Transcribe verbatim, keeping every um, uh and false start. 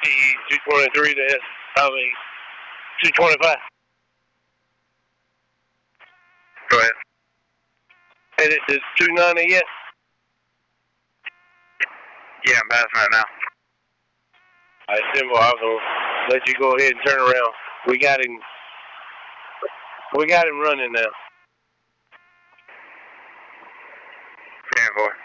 two twenty-three to, I mean, two twenty-five. Go ahead. Headed to two ninety yet? Yeah, I'm passing that now. I assume I'm going to let you go ahead and turn around. We got him. We got him running now. ten four.